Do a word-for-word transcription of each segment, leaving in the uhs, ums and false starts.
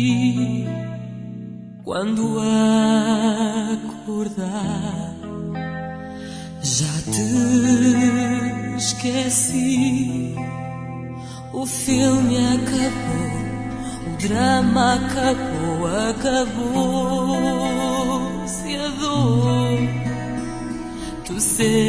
ti. Quando acordar, já te esqueci. O filme acabou, o drama acabou, acabou-se a dor. Tu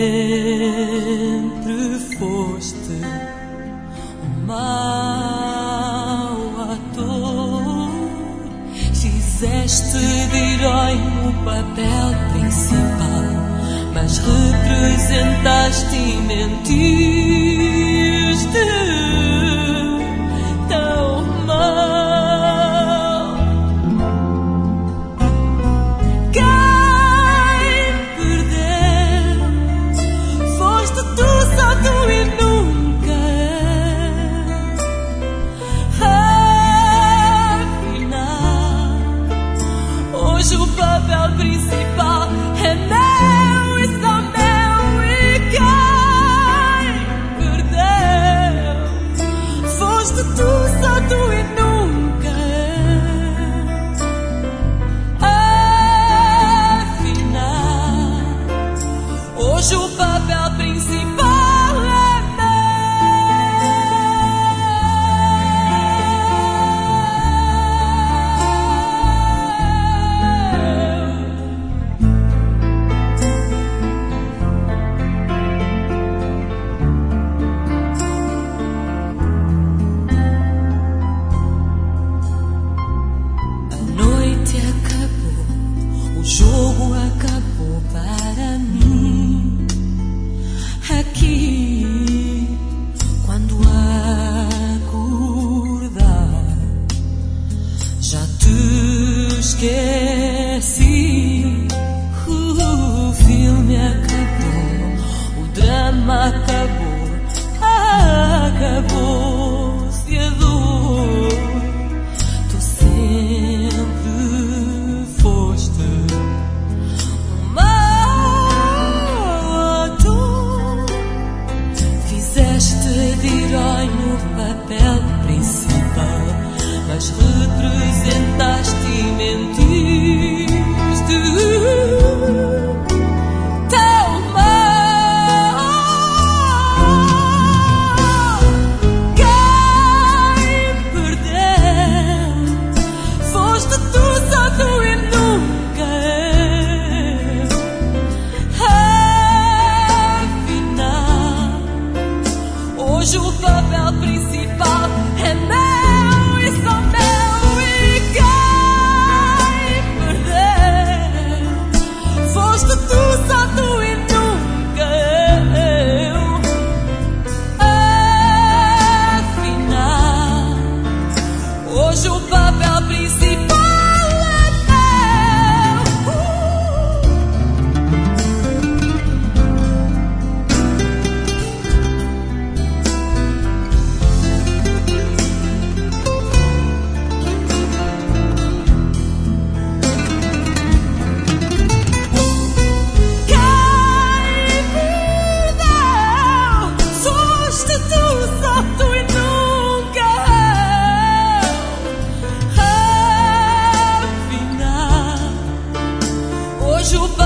sempre foste um mau ator. Fizeste de herói no papel principal, mas representaste e mentiste tão mal. Quem perdeu foste tu, só tu e nunca afinal. Hoje o papel principal é meu e só meu. E quem perdeu foste tu, só tu e nunca afinal. Hoje o papel principal é o jogo acabou para mim. Aqui, quando acordar, já te esqueci. O filme acabou, o drama acabou, acabou-se a dor. Tu sempre foste um mau ator. Fizeste de herói no papel principal, mas representaste e mentiste tão mal. Quem perdeu foste tu, só tu e nunca afinal. Hoje o papel principal é meu e só meu. E quem perdeu foste tu, só tu e nunca eu. Afinal, hoje o papel principal o